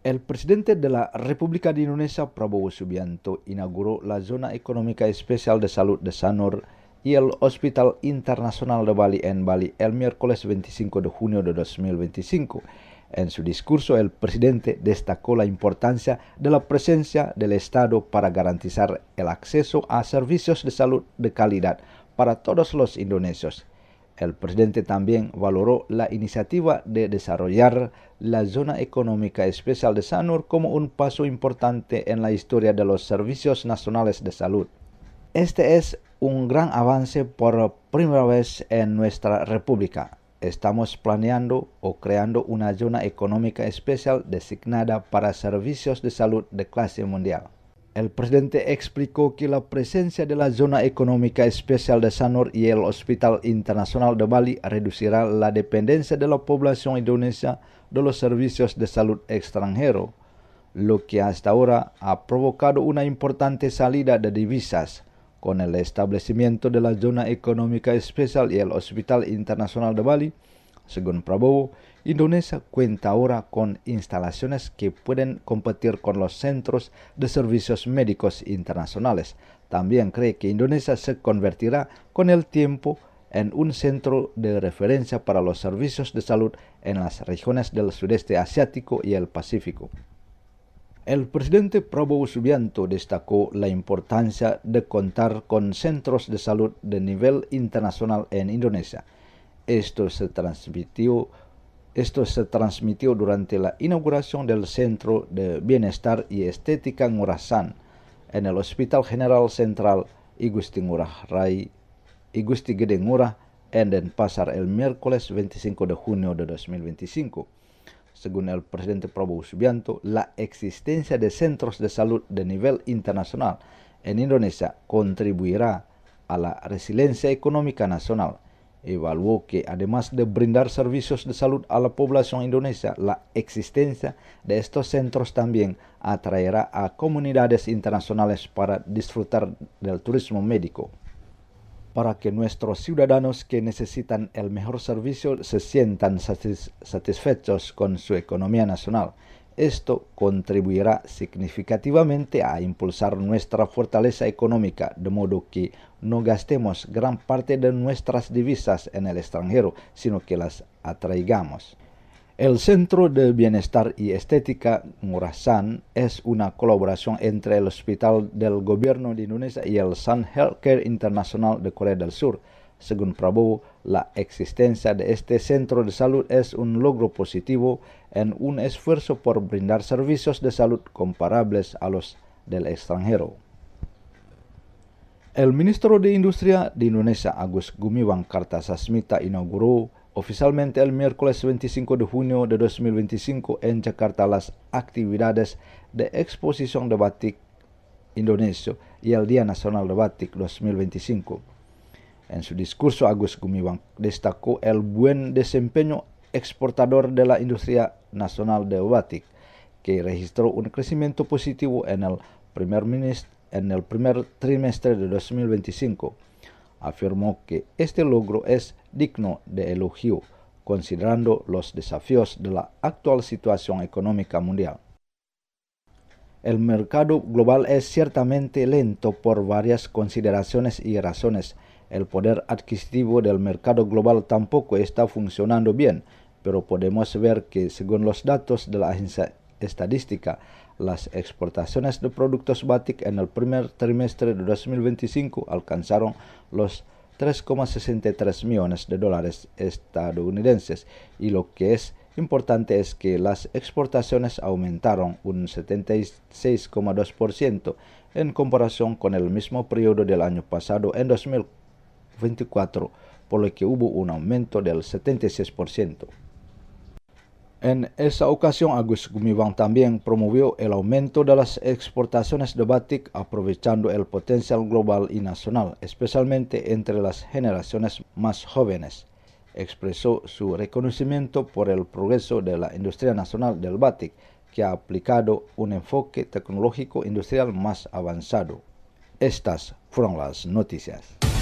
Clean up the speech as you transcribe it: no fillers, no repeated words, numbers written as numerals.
El presidente de la República de Indonesia, Prabowo Subianto, inauguró la Zona Económica Especial de Salud de Sanur y el Hospital Internacional de Bali en Bali el miércoles 25 de junio de 2025. En su discurso, el presidente destacó la importancia de la presencia del Estado para garantizar el acceso a servicios de salud de calidad para todos los indonesios. El presidente también valoró la iniciativa de desarrollar la Zona Económica Especial de Sanur como un paso importante en la historia de los servicios nacionales de salud. Este es un gran avance por primera vez en nuestra república. Estamos planeando o creando una zona económica especial designada para servicios de salud de clase mundial. El presidente explicó que la presencia de la Zona Económica Especial de Sanur y el Hospital Internacional de Bali reducirá la dependencia de la población indonesia de los servicios de salud extranjeros, lo que hasta ahora ha provocado una importante salida de divisas. Con el establecimiento de la Zona Económica Especial y el Hospital Internacional de Bali, según Prabowo, Indonesia cuenta ahora con instalaciones que pueden competir con los centros de servicios médicos internacionales. También cree que Indonesia se convertirá con el tiempo en un centro de referencia para los servicios de salud en las regiones del sudeste asiático y el Pacífico. El presidente Prabowo Subianto destacó la importancia de contar con centros de salud de nivel internacional en Indonesia. Esto se transmitió durante la inauguración del Centro de Bienestar y Estética Ngurah San en el Hospital General Central Igusti Gede Ngurah en Denpasar el miércoles 25 de junio de 2025. Según el presidente Prabowo Subianto, la existencia de centros de salud de nivel internacional en Indonesia contribuirá a la resiliencia económica nacional. Evaluó que además de brindar servicios de salud a la población indonesia, la existencia de estos centros también atraerá a comunidades internacionales para disfrutar del turismo médico, para que nuestros ciudadanos que necesitan el mejor servicio se sientan satisfechos con su economía nacional. Esto contribuirá significativamente a impulsar nuestra fortaleza económica, de modo que no gastemos gran parte de nuestras divisas en el extranjero, sino que las atraigamos. El Centro de Bienestar y Estética Ngurah San es una colaboración entre el Hospital del Gobierno de Indonesia y el Sun Healthcare International de Corea del Sur. Según Prabowo, la existencia de este centro de salud es un logro positivo en un esfuerzo por brindar servicios de salud comparables a los del extranjero. El ministro de Industria de Indonesia, Agus Gumiwang Kartasasmita, inauguró oficialmente el miércoles 25 de junio de 2025 en Jakarta las actividades de exposición de batik Indonesia y el Día Nacional de Batik 2025. En su discurso, Agus Gumiwang destacó el buen desempeño exportador de la industria nacional de batik, que registró un crecimiento positivo en el primer trimestre de 2025. Afirmó que este logro es digno de elogio, considerando los desafíos de la actual situación económica mundial. El mercado global es ciertamente lento por varias consideraciones y razones. El poder adquisitivo del mercado global tampoco está funcionando bien, pero podemos ver que, según los datos de la agencia estadística, las exportaciones de productos batik en el primer trimestre de 2025 alcanzaron los 3,63 millones de dólares estadounidenses, y lo que es importante es que las exportaciones aumentaron un 76,2% en comparación con el mismo periodo del año pasado en 2024, por lo que hubo un aumento del 76%. En esa ocasión, Agus Gumiwang también promovió el aumento de las exportaciones de batik, aprovechando el potencial global y nacional, especialmente entre las generaciones más jóvenes. Expresó su reconocimiento por el progreso de la industria nacional del batik, que ha aplicado un enfoque tecnológico industrial más avanzado. Estas fueron las noticias.